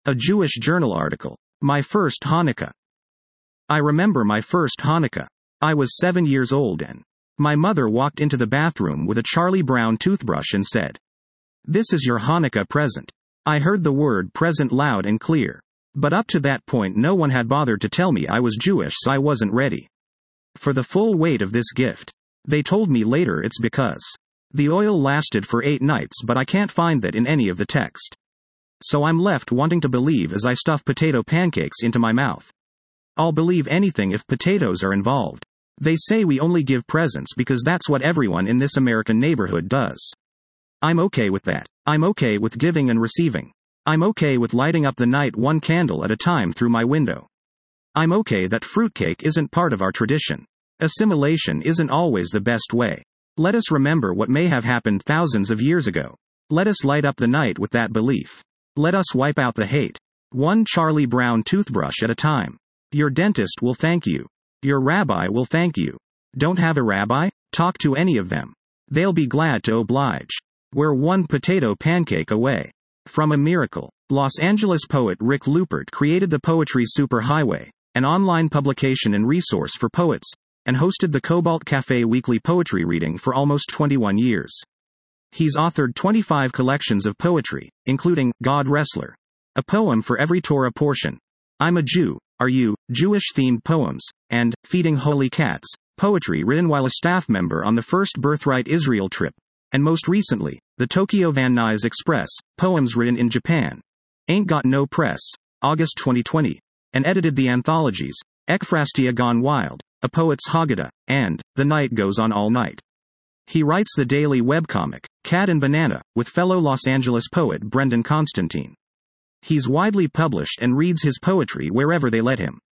A Jewish journal article. My first Hanukkah. I remember my first Hanukkah. I was 7 years old and my mother walked into the bathroom with a Charlie Brown toothbrush and said, "This is your Hanukkah present." I heard the word present loud and clear. But up to that point no one had bothered to tell me I was Jewish, so I wasn't ready for the full weight of this gift. They told me later it's because the oil lasted for 8 nights, but I can't find that in any of the text. So I'm left wanting to believe as I stuff potato pancakes into my mouth. I'll believe anything if potatoes are involved. They say we only give presents because that's what everyone in this American neighborhood does. I'm okay with that. I'm okay with giving and receiving. I'm okay with lighting up the night one candle at a time through my window. I'm okay that fruitcake isn't part of our tradition. Assimilation isn't always the best way. Let us remember what may have happened thousands of years ago. Let us light up the night with that belief. Let us wipe out the hate. One Charlie Brown toothbrush at a time. Your dentist will thank you. Your rabbi will thank you. Don't have a rabbi? Talk to any of them. They'll be glad to oblige. We're one potato pancake away from a miracle. Los Angeles poet Rick Lupert created the Poetry Superhighway, an online publication and resource for poets, and hosted the Cobalt Cafe weekly poetry reading for almost 21 years. He's authored 25 collections of poetry, including God Wrestler, a poem for every Torah portion, I'm a Jew, Are You, Jewish-themed poems, and Feeding Holy Cats, poetry written while a staff member on the first Birthright Israel trip, and most recently, the Tokyo Van Nuys Express, poems written in Japan. Ain't Got No Press, August 2020, and edited the anthologies, Ekphrastia Gone Wild, A Poet's Haggadah, and The Night Goes On All Night. He writes the daily webcomic, Cat and Banana, with fellow Los Angeles poet Brendan Constantine. He's widely published and reads his poetry wherever they let him.